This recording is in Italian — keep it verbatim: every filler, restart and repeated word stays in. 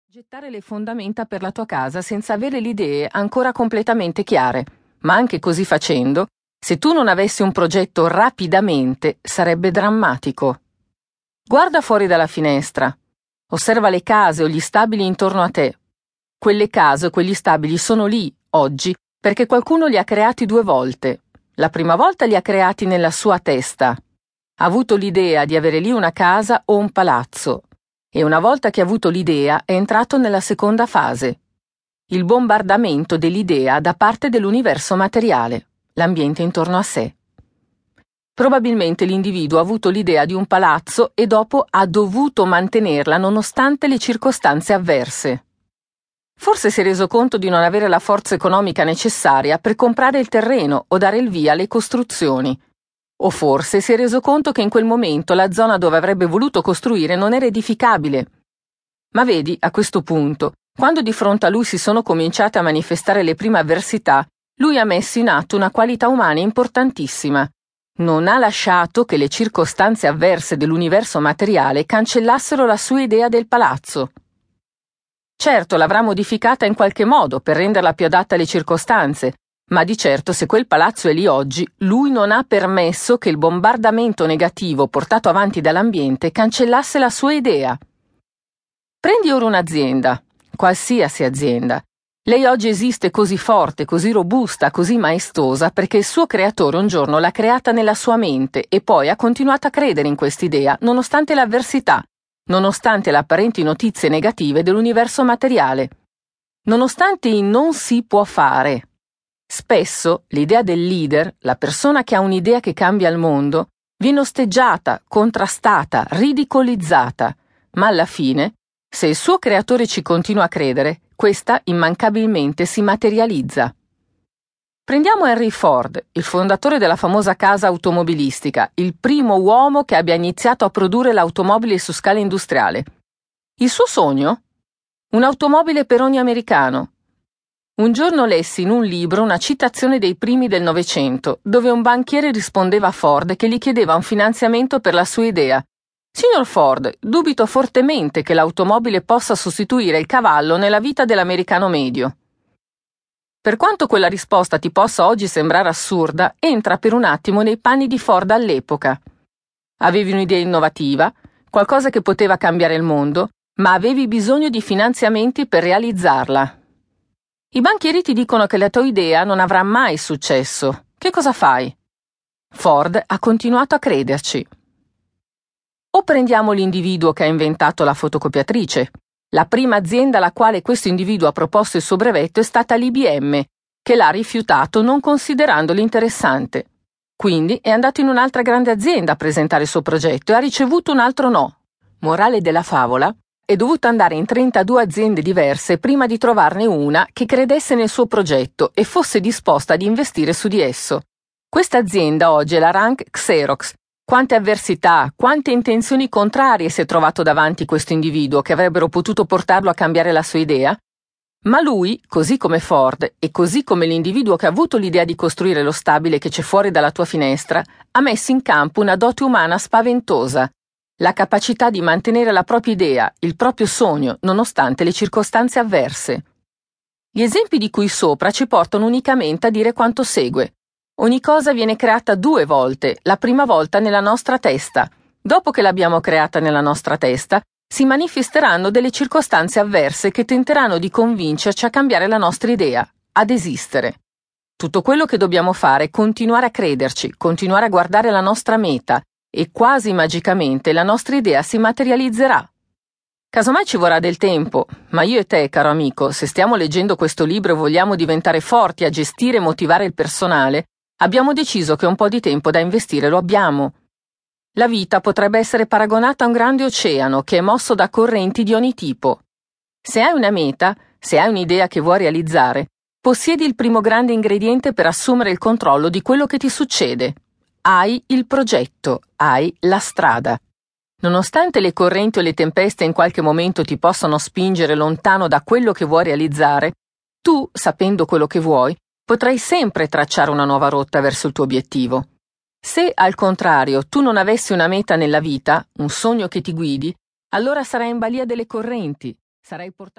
Gettare le fondamenta per la tua casa senza avere le idee ancora completamente chiare, ma anche così facendo, se tu non avessi un progetto rapidamente, sarebbe drammatico. Guarda fuori dalla finestra, osserva le case o gli stabili intorno a te. Quelle case o quegli stabili sono lì, oggi, perché qualcuno li ha creati due volte. La prima volta li ha creati nella sua testa. Ha avuto l'idea di avere lì una casa o un palazzo. E una volta che ha avuto l'idea è entrato nella seconda fase, il bombardamento dell'idea da parte dell'universo materiale, l'ambiente intorno a sé. Probabilmente l'individuo ha avuto l'idea di un palazzo e dopo ha dovuto mantenerla nonostante le circostanze avverse. Forse si è reso conto di non avere la forza economica necessaria per comprare il terreno o dare il via alle costruzioni. O forse si è reso conto che in quel momento la zona dove avrebbe voluto costruire non era edificabile. Ma vedi, a questo punto, quando di fronte a lui si sono cominciate a manifestare le prime avversità, lui ha messo in atto una qualità umana importantissima. Non ha lasciato che le circostanze avverse dell'universo materiale cancellassero la sua idea del palazzo. Certo, l'avrà modificata in qualche modo per renderla più adatta alle circostanze, ma di certo se quel palazzo è lì oggi, lui non ha permesso che il bombardamento negativo portato avanti dall'ambiente cancellasse la sua idea. Prendi ora un'azienda, qualsiasi azienda. Lei oggi esiste così forte, così robusta, così maestosa perché il suo creatore un giorno l'ha creata nella sua mente e poi ha continuato a credere in quest'idea nonostante l'avversità, nonostante le apparenti notizie negative dell'universo materiale, nonostante il non si può fare. Spesso l'idea del leader, la persona che ha un'idea che cambia il mondo, viene osteggiata, contrastata, ridicolizzata, ma alla fine, se il suo creatore ci continua a credere, questa immancabilmente si materializza. Prendiamo Henry Ford, il fondatore della famosa casa automobilistica, il primo uomo che abbia iniziato a produrre l'automobile su scala industriale. Il suo sogno? Un'automobile per ogni americano. Un giorno lessi in un libro una citazione dei primi del Novecento, dove un banchiere rispondeva a Ford che gli chiedeva un finanziamento per la sua idea. Signor Ford, dubito fortemente che l'automobile possa sostituire il cavallo nella vita dell'americano medio. Per quanto quella risposta ti possa oggi sembrare assurda, entra per un attimo nei panni di Ford all'epoca. Avevi un'idea innovativa, qualcosa che poteva cambiare il mondo, ma avevi bisogno di finanziamenti per realizzarla. I banchieri ti dicono che la tua idea non avrà mai successo. Che cosa fai? Ford ha continuato a crederci. O prendiamo l'individuo che ha inventato la fotocopiatrice. La prima azienda alla quale questo individuo ha proposto il suo brevetto è stata l'I B M, che l'ha rifiutato non considerandolo interessante. Quindi è andato in un'altra grande azienda a presentare il suo progetto e ha ricevuto un altro no. Morale della favola? È dovuto andare in trentadue aziende diverse prima di trovarne una che credesse nel suo progetto e fosse disposta ad investire su di esso. Questa azienda oggi è la Rank Xerox. Quante avversità, quante intenzioni contrarie si è trovato davanti questo individuo che avrebbero potuto portarlo a cambiare la sua idea? Ma lui, così come Ford e così come l'individuo che ha avuto l'idea di costruire lo stabile che c'è fuori dalla tua finestra, ha messo in campo una dote umana spaventosa. La capacità di mantenere la propria idea, il proprio sogno, nonostante le circostanze avverse. Gli esempi di cui sopra ci portano unicamente a dire quanto segue. Ogni cosa viene creata due volte, la prima volta nella nostra testa. Dopo che l'abbiamo creata nella nostra testa, si manifesteranno delle circostanze avverse che tenteranno di convincerci a cambiare la nostra idea, ad esistere. Tutto quello che dobbiamo fare è continuare a crederci, continuare a guardare la nostra meta, e quasi magicamente la nostra idea si materializzerà. Casomai ci vorrà del tempo, ma io e te, caro amico, se stiamo leggendo questo libro e vogliamo diventare forti a gestire e motivare il personale, abbiamo deciso che un po' di tempo da investire lo abbiamo. La vita potrebbe essere paragonata a un grande oceano che è mosso da correnti di ogni tipo. Se hai una meta, se hai un'idea che vuoi realizzare, possiedi il primo grande ingrediente per assumere il controllo di quello che ti succede. Hai il progetto, hai la strada. Nonostante le correnti o le tempeste in qualche momento ti possano spingere lontano da quello che vuoi realizzare, tu, sapendo quello che vuoi, potrai sempre tracciare una nuova rotta verso il tuo obiettivo. Se, al contrario, tu non avessi una meta nella vita, un sogno che ti guidi, allora sarai in balia delle correnti, sarai portato